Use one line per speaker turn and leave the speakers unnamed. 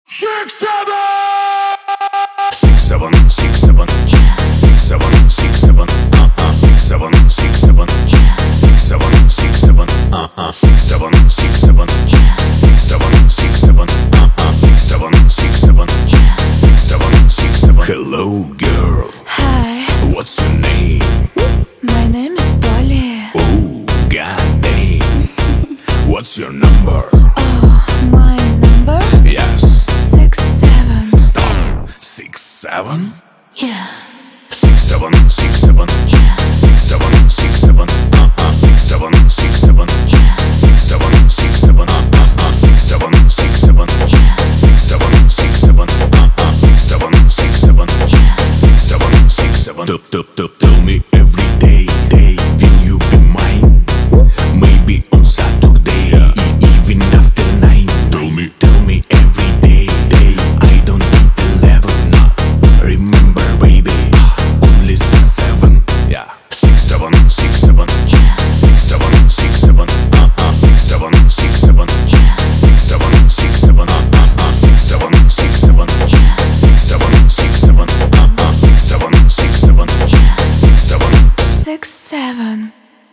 Six, seven.
6, 7, 6, 7, 6, 7, 6, 7, 6, 7, 6, 7, 6, 7, 6, 7, 6, 7, 6, 7, 6, 7, 6, 7, 6, 7, 6, 7, 6, 7, 6, 7. Hello, girl.
Hi,
What's your name?
my name is Polly.
Oh, goddamn. What's your number?
Oh, my number?
Yes.
6, 7.
Stop. 6, 7.
Yeah.
6, 7, 6, 7, 6, 7, 6, 7, 6, 7, 6, 7, 6, 7, 6, 7, 6, 7, 6, 7, 6, 7, 6, 7, 6, 7, 6, 7, 6, 7, 6, 7. Tell me every day, will you be mine? Maybe on Saturday, even after 9. Tell me every day, I don't need 11. Remember, baby, only 6, 7. Yeah. 6, 7, 6, 7, 6, 7, 6, 7, 6, 7, 6, 7, 6, 7, 6, 7, 6, 7, 6, 7, 6, 7, 6, 7, 6, 7, 6, 7, 6, 7.
6, 7.